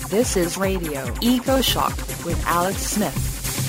This is Radio Eco-Shock with Alex Smith.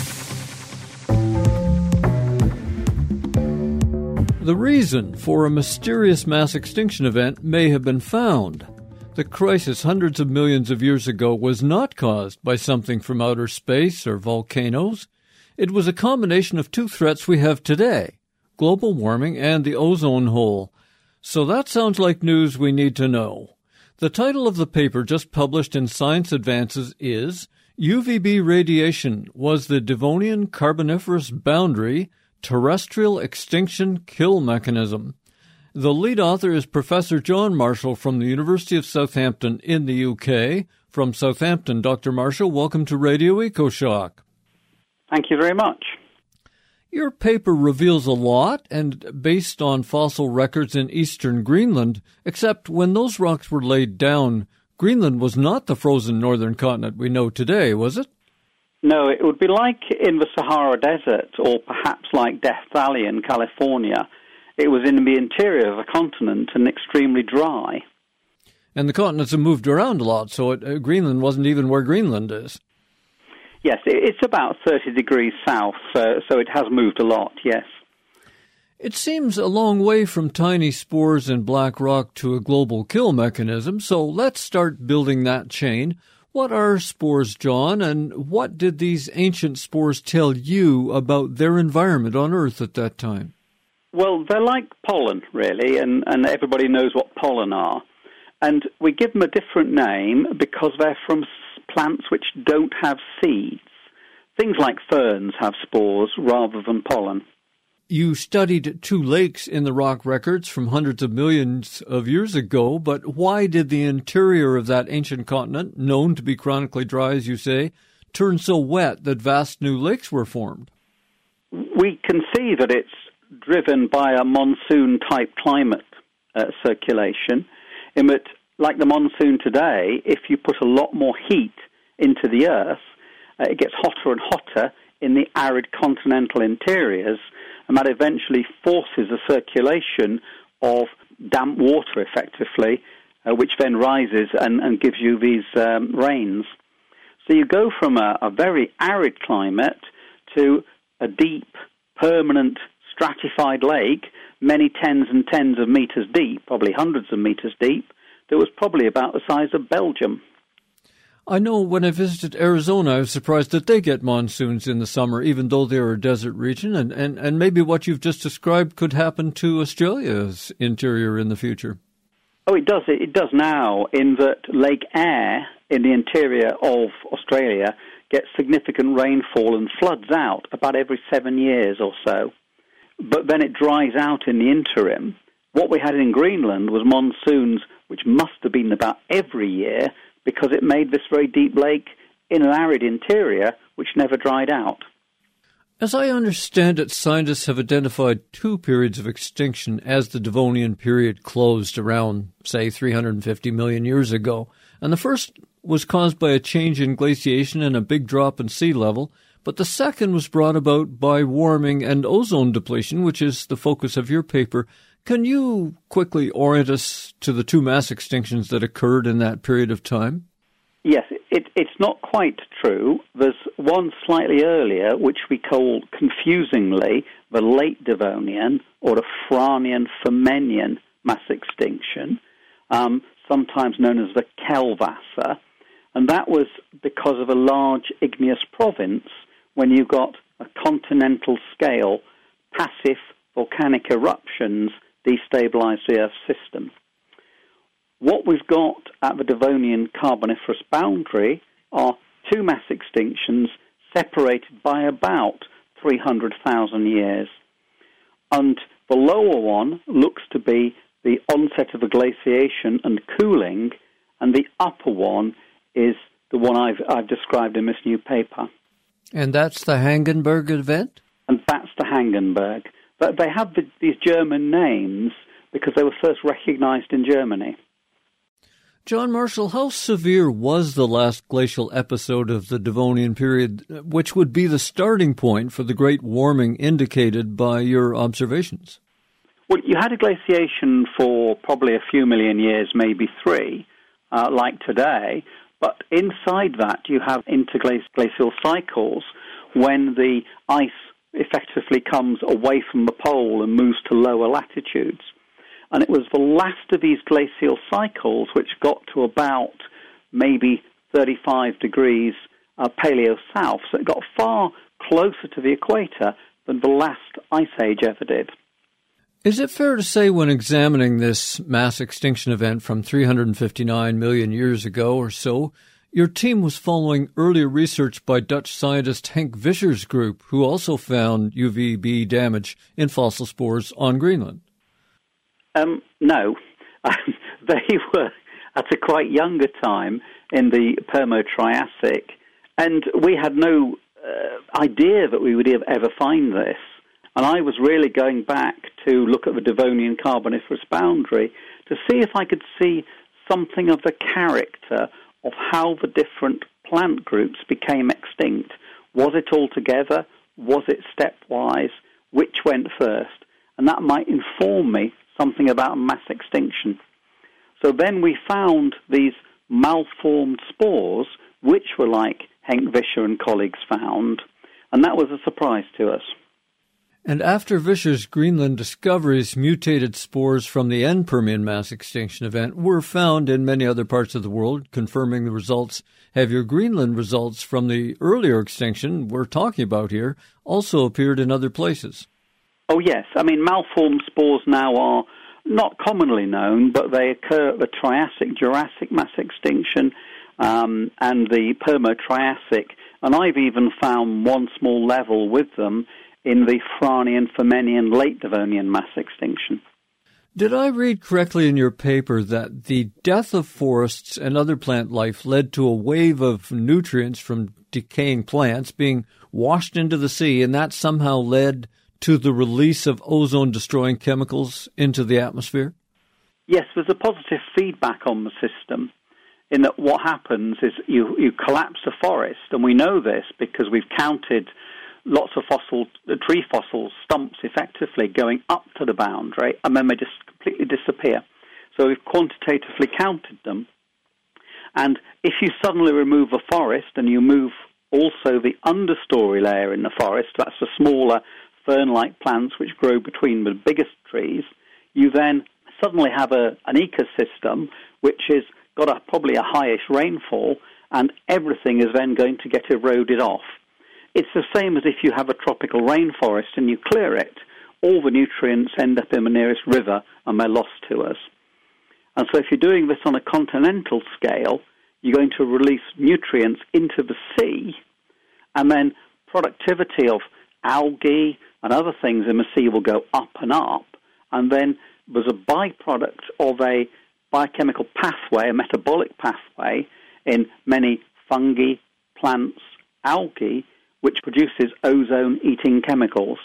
The reason for a mysterious mass extinction event may have been found. The crisis hundreds of millions of years ago was not caused by something from outer space or volcanoes. It was a combination of two threats we have today, global warming and the ozone hole. So that sounds like news we need to know. The title of the paper just published in Science Advances is UVB Radiation Was the Devonian Carboniferous Boundary Terrestrial Extinction Kill Mechanism. The lead author is Professor John Marshall from the University of Southampton in the UK. From Southampton, Dr. Marshall, welcome to Radio Eco-Shock. Thank you very much. Your paper reveals a lot, and based on fossil records in eastern Greenland, except when those rocks were laid down, Greenland was not the frozen northern continent we know today, was it? No, it would be like in the Sahara Desert, or perhaps like Death Valley in California. It was in the interior of a continent and extremely dry. And the continents have moved around a lot, so Greenland wasn't even where Greenland is. Yes, it's about 30 degrees south, so it has moved a lot, yes. It seems a long way from tiny spores in black rock to a global kill mechanism, so let's start building that chain. What are spores, John, and what did these ancient spores tell you about their environment on Earth at that time? Well, they're like pollen, really, and everybody knows what pollen are. And we give them a different name because they're from plants which don't have seeds. Things like ferns have spores rather than pollen. You studied two lakes in the rock records from hundreds of millions of years ago, but why did the interior of that ancient continent, known to be chronically dry, as you say, turn so wet that vast new lakes were formed? We can see that it's driven by a monsoon-type climate circulation, in that, like the monsoon today, if you put a lot more heat into the Earth, it gets hotter and hotter in the arid continental interiors, and that eventually forces a circulation of damp water, effectively, which then rises and gives you these rains. So you go from a very arid climate to a deep, permanent, stratified lake, many tens and tens of meters deep, probably hundreds of meters deep, that was probably about the size of Belgium. I know when I visited Arizona, I was surprised that they get monsoons in the summer, even though they're a desert region, and maybe what you've just described could happen to Australia's interior in the future. Oh, it does. It does now, in that Lake Eyre in the interior of Australia gets significant rainfall and floods out about every 7 years or so. But then it dries out in the interim. What we had in Greenland was monsoons, which must have been about every year, because it made this very deep lake in an arid interior, which never dried out. As I understand it, scientists have identified two periods of extinction as the Devonian period closed around, say, 350 million years ago. And the first was caused by a change in glaciation and a big drop in sea level, but the second was brought about by warming and ozone depletion, which is the focus of your paper. Can you quickly orient us to the two mass extinctions that occurred in that period of time? Yes, it's not quite true. There's one slightly earlier, which we call confusingly the late Devonian or the Franian-Furmenian mass extinction, sometimes known as the Kellwasser. And that was because of a large igneous province when you got a continental scale passive volcanic eruptions destabilize the Earth system. What we've got at the Devonian Carboniferous boundary are two mass extinctions separated by about 300,000 years. And the lower one looks to be the onset of a glaciation and cooling, and the upper one is the one I've described in this new paper. And that's the Hagenberg event? And that's the Hagenberg. But they have these German names because they were first recognized in Germany. John Marshall, how severe was the last glacial episode of the Devonian period, which would be the starting point for the great warming indicated by your observations? Well, you had a glaciation for probably a few million years, maybe 3, like today, But inside that, you have interglacial cycles when the ice effectively comes away from the pole and moves to lower latitudes. And it was the last of these glacial cycles which got to about maybe 35 degrees paleo-south, so it got far closer to the equator than the last ice age ever did. Is it fair to say when examining this mass extinction event from 359 million years ago or so, your team was following earlier research by Dutch scientist Henk Visser's group, who also found UVB damage in fossil spores on Greenland? No. They were at a quite younger time in the Permo-Triassic, and we had no idea that we would ever find this. And I was really going back to look at the Devonian Carboniferous boundary to see if I could see something of the character of how the different plant groups became extinct. Was it all together? Was it stepwise? Which went first? And that might inform me something about mass extinction. So then we found these malformed spores, which were like Henk Visser and colleagues found, and that was a surprise to us. And after Visser's Greenland discoveries, mutated spores from the end Permian mass extinction event were found in many other parts of the world, confirming the results. Have your Greenland results from the earlier extinction we're talking about here also appeared in other places? Oh, yes. I mean, malformed spores now are not commonly known, but they occur at the Triassic-Jurassic mass extinction and the Permo-Triassic. And I've even found one small level with them in the Franian-Furmenian late Devonian mass extinction. Did I read correctly in your paper that the death of forests and other plant life led to a wave of nutrients from decaying plants being washed into the sea, and that somehow led to the release of ozone-destroying chemicals into the atmosphere? Yes, there's a positive feedback on the system in that what happens is you collapse a forest, and we know this because we've counted lots of tree fossil stumps effectively going up to the boundary, and then they just completely disappear. So we've quantitatively counted them. And if you suddenly remove a forest and you move also the understory layer in the forest, that's the smaller fern-like plants which grow between the biggest trees, you then suddenly have an ecosystem which has got probably a highish rainfall, and everything is then going to get eroded off. It's the same as if you have a tropical rainforest and you clear it. All the nutrients end up in the nearest river and they're lost to us. And so if you're doing this on a continental scale, you're going to release nutrients into the sea, and then productivity of algae and other things in the sea will go up, and then there's a byproduct of a biochemical pathway, a metabolic pathway in many fungi, plants, algae, which produces ozone-eating chemicals.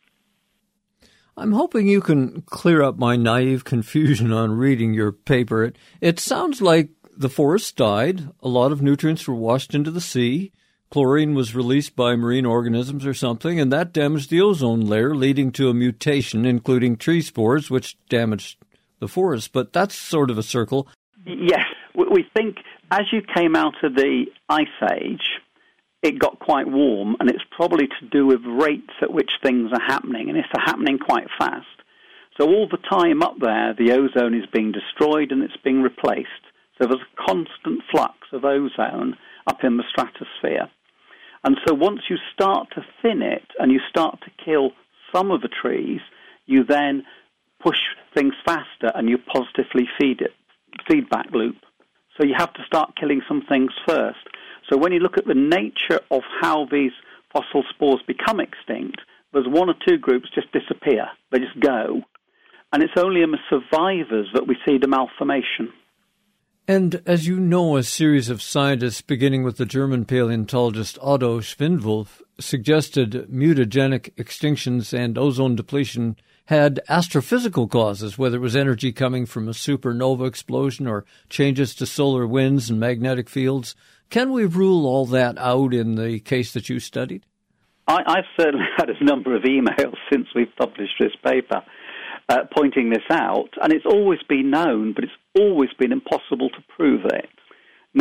I'm hoping you can clear up my naive confusion on reading your paper. It sounds like the forest died, a lot of nutrients were washed into the sea, chlorine was released by marine organisms or something, and that damaged the ozone layer, leading to a mutation, including tree spores, which damaged the forest. But that's sort of a circle. Yes. We think as you came out of the Ice Age, it got quite warm, and it's probably to do with rates at which things are happening, and it's happening quite fast. So all the time up there, the ozone is being destroyed and it's being replaced. So there's a constant flux of ozone up in the stratosphere. And so once you start to thin it and you start to kill some of the trees, you then push things faster and you positively feed it, feedback loop. So you have to start killing some things first. So when you look at the nature of how these fossil spores become extinct, there's one or two groups just disappear. They just go. And it's only in the survivors that we see the malformation. And as you know, a series of scientists, beginning with the German paleontologist Otto Schwindwolf, suggested mutagenic extinctions and ozone depletion had astrophysical causes, whether it was energy coming from a supernova explosion or changes to solar winds and magnetic fields. Can we rule all that out in the case that you studied? I've certainly had a number of emails since we've published this paper pointing this out, and it's always been known, but it's always been impossible to prove it. Now,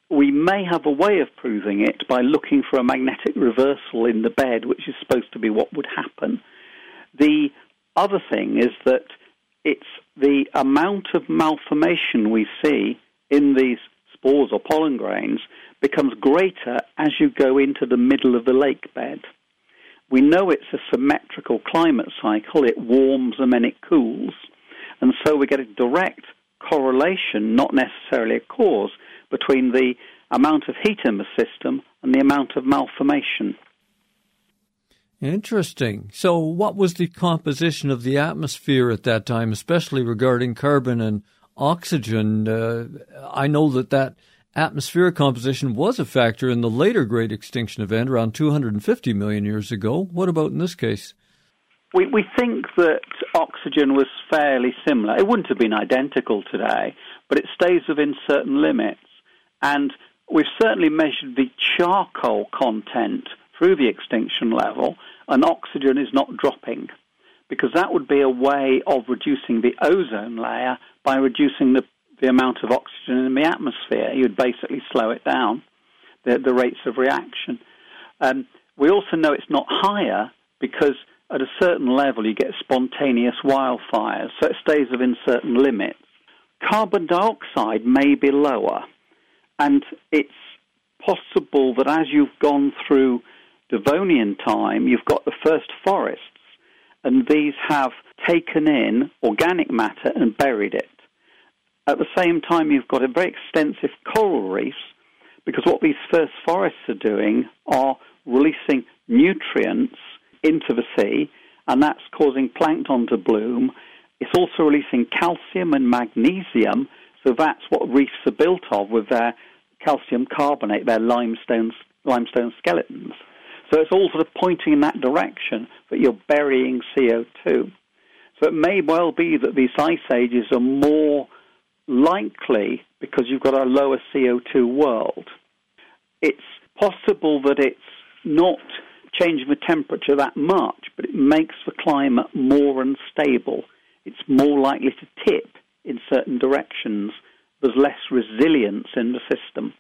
we may have a way of proving it by looking for a magnetic reversal in the bed, which is supposed to be what would happen. The other thing is that it's the amount of malformation we see in these spores or pollen grains becomes greater as you go into the middle of the lake bed. We know it's a symmetrical climate cycle. It warms and then it cools. And so we get a direct correlation, not necessarily a cause, between the amount of heat in the system and the amount of malformation. Interesting. So what was the composition of the atmosphere at that time, especially regarding carbon and oxygen? I know that atmospheric composition was a factor in the later Great Extinction Event around 250 million years ago. What about in this case? We think that oxygen was fairly similar. It wouldn't have been identical today, but it stays within certain limits. And we've certainly measured the charcoal content through the extinction level, and oxygen is not dropping, because that would be a way of reducing the ozone layer by reducing the amount of oxygen in the atmosphere. You'd basically slow it down, the rates of reaction. We also know it's not higher because at a certain level you get spontaneous wildfires, so it stays within certain limits. Carbon dioxide may be lower, and it's possible that as you've gone through Devonian time, you've got the first forests, and these have taken in organic matter and buried it. At the same time, you've got a very extensive coral reefs, because what these first forests are doing are releasing nutrients into the sea, and that's causing plankton to bloom. It's also releasing calcium and magnesium, so that's what reefs are built of with their calcium carbonate, their limestone skeletons. So it's all sort of pointing in that direction that you're burying CO2. So it may well be that these ice ages are more likely because you've got a lower CO2 world. It's possible that it's not changing the temperature that much, but it makes the climate more unstable. It's more likely to tip in certain directions. There's less resilience in the system.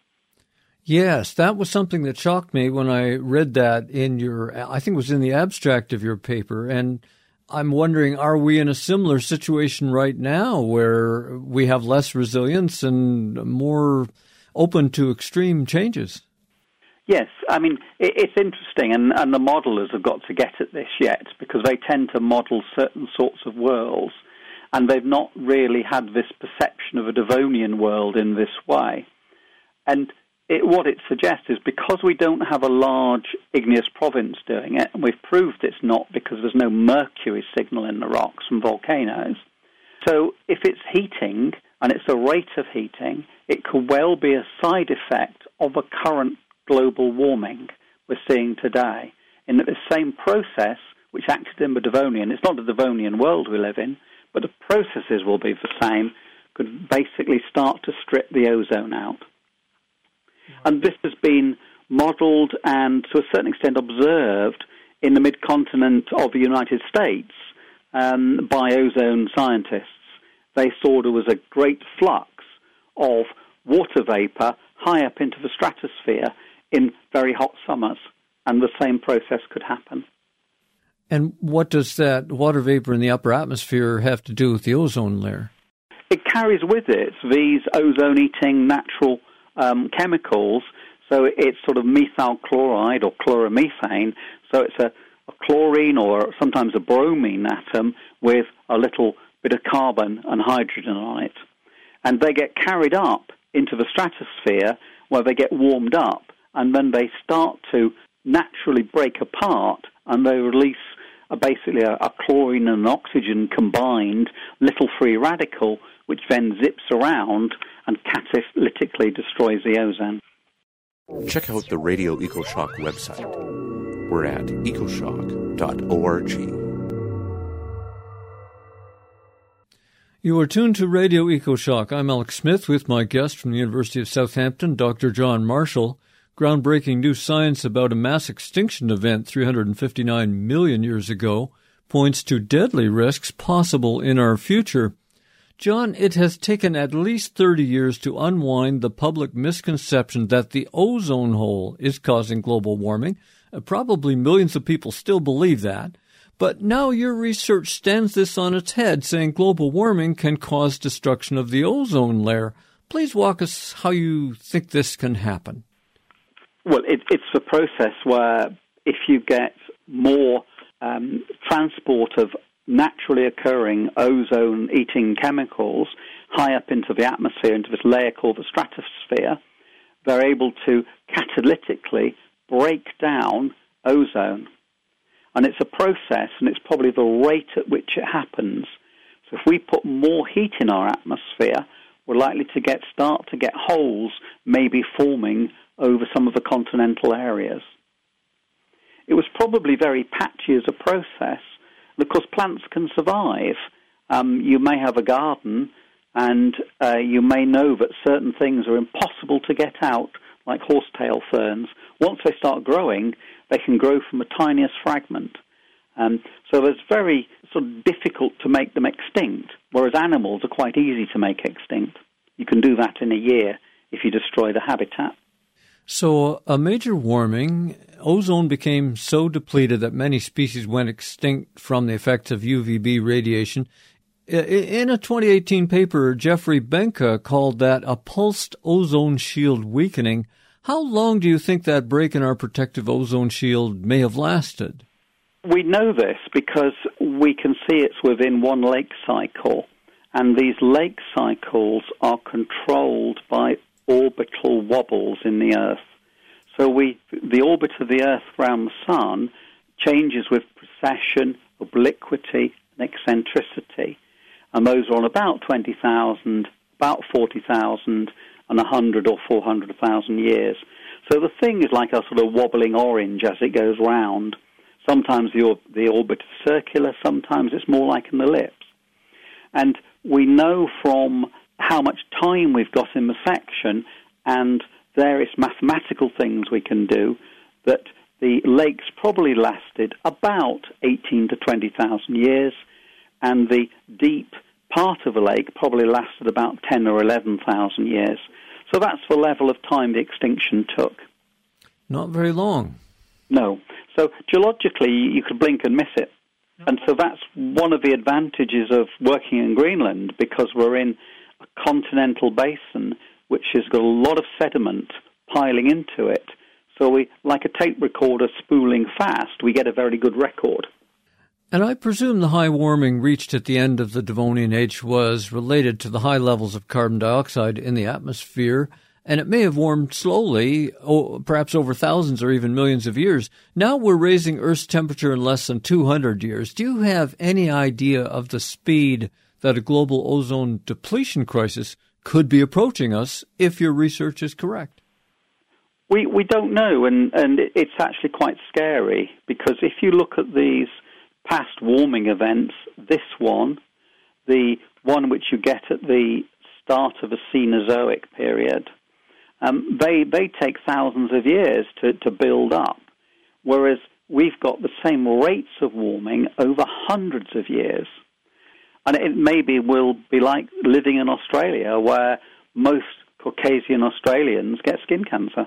Yes, that was something that shocked me when I read that in I think it was in the abstract of your paper. And I'm wondering, are we in a similar situation right now where we have less resilience and more open to extreme changes? Yes, I mean, it's interesting, and the modelers have got to get at this yet, because they tend to model certain sorts of worlds, and they've not really had this perception of a Devonian world in this way. And what it suggests is because we don't have a large igneous province doing it, and we've proved it's not because there's no mercury signal in the rocks from volcanoes, so if it's heating, and it's a rate of heating, it could well be a side effect of a current global warming we're seeing today, in that the same process which acted in the Devonian, it's not the Devonian world we live in, but the processes will be the same, could basically start to strip the ozone out. And this has been modelled and to a certain extent observed in the mid-continent of the United States by ozone scientists. They saw there was a great flux of water vapour high up into the stratosphere in very hot summers, and the same process could happen. And what does that water vapor in the upper atmosphere have to do with the ozone layer? It carries with it these ozone-eating natural chemicals, so it's sort of methyl chloride or chloromethane, so it's a chlorine or sometimes a bromine atom with a little bit of carbon and hydrogen on it. And they get carried up into the stratosphere where they get warmed up, and then they start to naturally break apart, and they release basically a chlorine and an oxygen combined little free radical, which then zips around and catalytically destroys the ozone. Check out the Radio EcoShock website. We're at ecoshock.org. You are tuned to Radio EcoShock. I'm Alex Smith with my guest from the University of Southampton, Dr. John Marshall. Groundbreaking new science about a mass extinction event 359 million years ago points to deadly risks possible in our future. John, it has taken at least 30 years to unwind the public misconception that the ozone hole is causing global warming. Probably millions of people still believe that. But now your research stands this on its head, saying global warming can cause destruction of the ozone layer. Please walk us how you think this can happen. Well, it's a process where if you get more transport of naturally occurring ozone-eating chemicals high up into the atmosphere, into this layer called the stratosphere, they're able to catalytically break down ozone. And it's a process, and it's probably the rate at which it happens. So if we put more heat in our atmosphere, we're likely to start to get holes maybe forming over some of the continental areas. It was probably very patchy as a process. And of course, plants can survive. You may have a garden, and you may know that certain things are impossible to get out, like horsetail ferns. Once they start growing, they can grow from the tiniest fragment. So it's very sort of difficult to make them extinct, whereas animals are quite easy to make extinct. You can do that in a year if you destroy the habitat. So a major warming, ozone became so depleted that many species went extinct from the effects of UVB radiation. In a 2018 paper, Jeffrey Benka called that a pulsed ozone shield weakening. How long do you think that break in our protective ozone shield may have lasted? We know this because we can see it's within one lake cycle, and these lake cycles are controlled by orbital wobbles in the Earth. So the orbit of the Earth around the Sun changes with precession, obliquity, and eccentricity. And those are on about 20,000, about 40,000, and 100 or 400,000 years. So the thing is like a sort of wobbling orange as it goes round. Sometimes the orbit is circular, sometimes it's more like an ellipse. And we know from how much time we've got in the section and various mathematical things we can do that the lakes probably lasted about 18 to 20,000 years, and the deep part of the lake probably lasted about 10 or 11,000 years. So that's the level of time the extinction took. Not very long. No. So geologically, you could blink and miss it. And so that's one of the advantages of working in Greenland, because we're in a continental basin which has got a lot of sediment piling into it. So we, like a tape recorder spooling fast, we get a very good record. And I presume the high warming reached at the end of the Devonian Age was related to the high levels of carbon dioxide in the atmosphere, and it may have warmed slowly, perhaps over thousands or even millions of years. Now we're raising Earth's temperature in less than 200 years. Do you have any idea of the speed that a global ozone depletion crisis could be approaching us if your research is correct? We don't know, and it's actually quite scary, because if you look at these past warming events, this one, the one which you get at the start of the Cenozoic period, they take thousands of years to build up, whereas we've got the same rates of warming over hundreds of years. And it maybe will be like living in Australia, where most Caucasian Australians get skin cancer.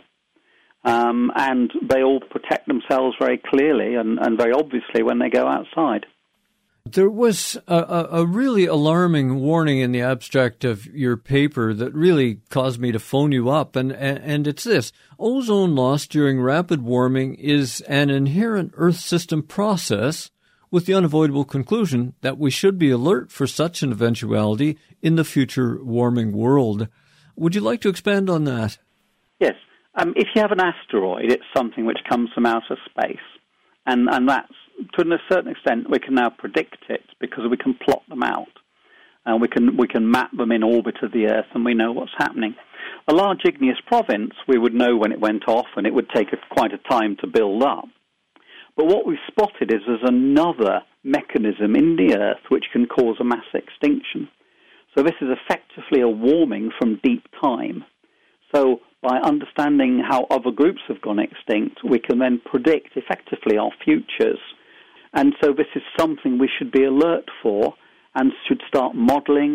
And they all protect themselves very clearly and very obviously when they go outside. There was a really alarming warning in the abstract of your paper that really caused me to phone you up, and it's this. Ozone loss during rapid warming is an inherent Earth system process, with the unavoidable conclusion that we should be alert for such an eventuality in the future warming world. Would you like to expand on that? Yes. If you have an asteroid, it's something which comes from outer space, and that's, to a certain extent, we can now predict it because we can plot them out, and we can map them in orbit of the Earth, and we know what's happening. A large igneous province, we would know when it went off, and it would take quite a time to build up. But what we've spotted is there's another mechanism in the Earth which can cause a mass extinction. So this is effectively a warming from deep time. So by understanding how other groups have gone extinct, we can then predict effectively our futures. And so this is something we should be alert for and should start modelling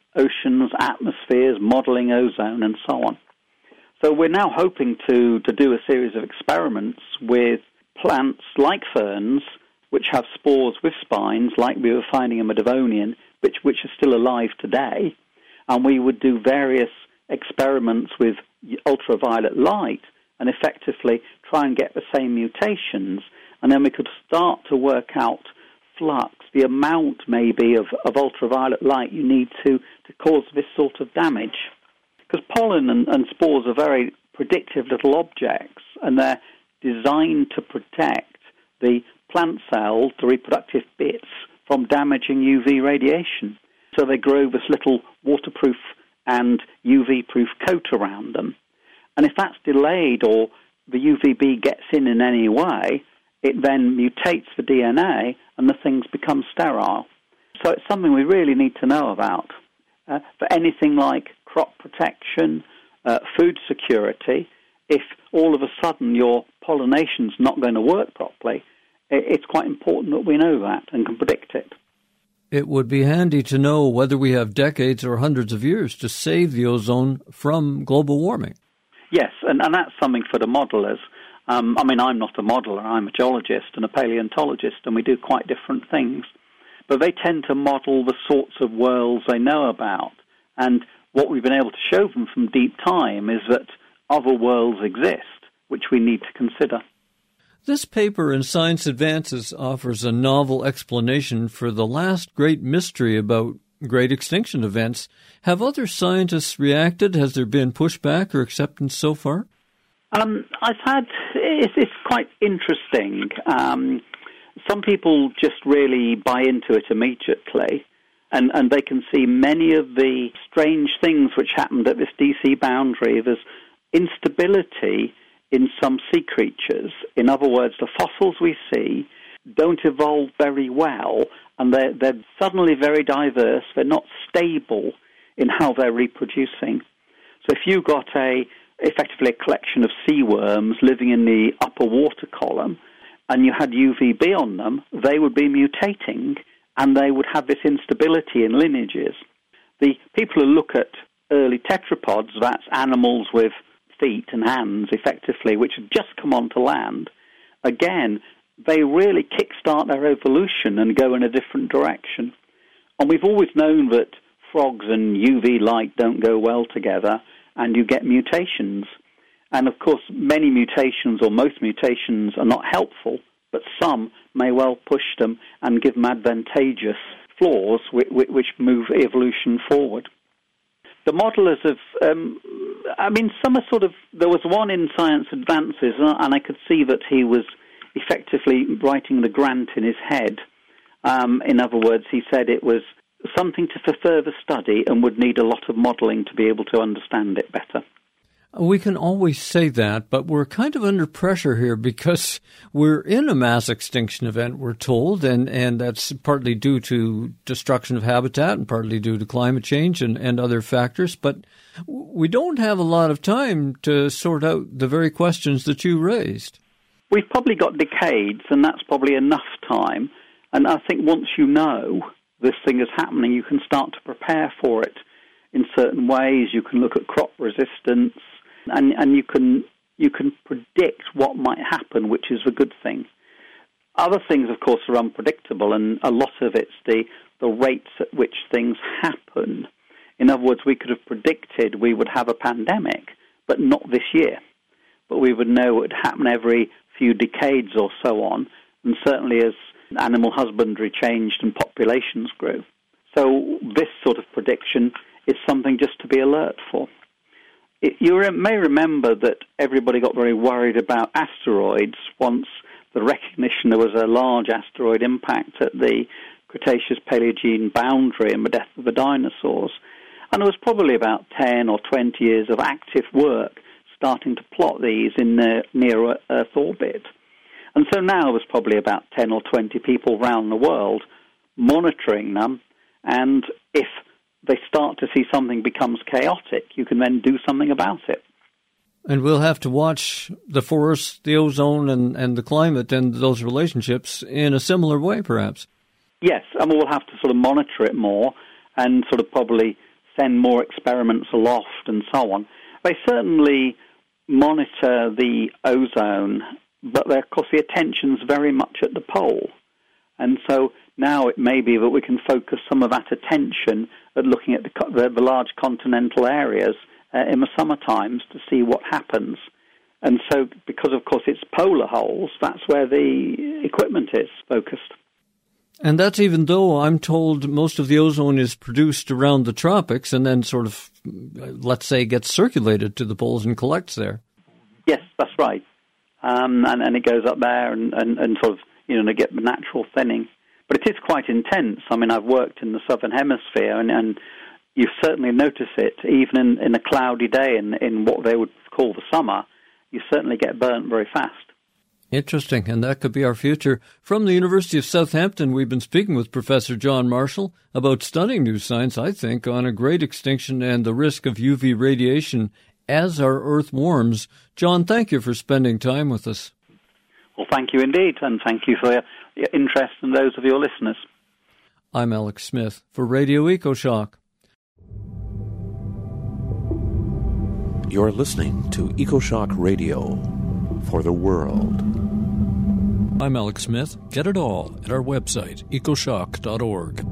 oceans, atmospheres, modelling ozone, and so on. So we're now hoping to do a series of experiments with plants like ferns, which have spores with spines, like we were finding in the Devonian, which are still alive today. And we would do various experiments with ultraviolet light and effectively try and get the same mutations. And then we could start to work out flux, the amount maybe of ultraviolet light you need to cause this sort of damage. Because pollen and spores are very predictive little objects, and they're designed to protect the plant cells, the reproductive bits, from damaging UV radiation. So they grow this little waterproof and UV-proof coat around them. And if that's delayed or the UVB gets in any way, it then mutates the DNA and the things become sterile. So it's something we really need to know about. For anything like crop protection, food security, if all of a sudden your pollination's not going to work properly, it's quite important that we know that and can predict it. It would be handy to know whether we have decades or hundreds of years to save the ozone from global warming. Yes, and that's something for the modelers. I'm not a modeler, I'm a geologist and a paleontologist, and we do quite different things. But they tend to model the sorts of worlds they know about. And what we've been able to show them from deep time is that other worlds exist, which we need to consider. This paper in Science Advances offers a novel explanation for the last great mystery about great extinction events. Have other scientists reacted? Has there been pushback or acceptance so far? It's quite interesting. Some people just really buy into it immediately, and they can see many of the strange things which happened at this DC boundary. There's instability in some sea creatures. In other words, the fossils we see don't evolve very well, and they're suddenly very diverse. They're not stable in how they're reproducing. So if you got effectively a collection of sea worms living in the upper water column, and you had UVB on them, they would be mutating, and they would have this instability in lineages. The people who look at early tetrapods, that's animals with feet and hands, effectively, which have just come onto land, again, they really kickstart their evolution and go in a different direction. And we've always known that frogs and UV light don't go well together, and you get mutations. And, of course, many mutations or most mutations are not helpful, but some may well push them and give them advantageous flaws which move evolution forward. The modelers have, some are sort of, there was one in Science Advances, and I could see that he was effectively writing the grant in his head. In other words, he said it was something for further study and would need a lot of modelling to be able to understand it better. We can always say that, but we're kind of under pressure here because we're in a mass extinction event, we're told, and that's partly due to destruction of habitat and partly due to climate change and other factors. But we don't have a lot of time to sort out the very questions that you raised. We've probably got decades, and that's probably enough time. And I think once you know this thing is happening, you can start to prepare for it in certain ways. You can look at crop resistance, and you can predict what might happen, which is a good thing. Other things, of course, are unpredictable, and a lot of it's the rates at which things happen. In other words, we could have predicted we would have a pandemic, but not this year. But we would know it would happen every few decades or so on, and certainly as animal husbandry changed and populations grew. So this sort of prediction is something just to be alert for. You may remember that everybody got very worried about asteroids once the recognition there was a large asteroid impact at the Cretaceous-Paleogene boundary and the death of the dinosaurs. And there was probably about 10 or 20 years of active work starting to plot these in their near-Earth orbit. And so now there's probably about 10 or 20 people around the world monitoring them, and if they start to see something becomes chaotic, you can then do something about it. And we'll have to watch the forest, the ozone, and the climate and those relationships in a similar way, perhaps. Yes, and we'll have to sort of monitor it more and sort of probably send more experiments aloft and so on. They certainly monitor the ozone, but of course the attention's very much at the pole. And so now it may be that we can focus some of that attention at looking at the large continental areas in the summer times to see what happens. And so, because of course it's polar holes, that's where the equipment is focused. And that's even though I'm told most of the ozone is produced around the tropics and then sort of, let's say, gets circulated to the poles and collects there. Yes, that's right. And it goes up there and sort of, to get the natural thinning. But it is quite intense. I mean, I've worked in the southern hemisphere, and you certainly notice it, even in a cloudy day in what they would call the summer, you certainly get burnt very fast. Interesting, and that could be our future. From the University of Southampton, we've been speaking with Professor John Marshall about stunning new science, I think, on a great extinction and the risk of UV radiation as our Earth warms. John, thank you for spending time with us. Well, thank you indeed, and thank you for your interest and those of your listeners. I'm Alex Smith for Radio EcoShock. You're listening to EcoShock Radio for the world. I'm Alex Smith. Get it all at our website, ecoshock.org.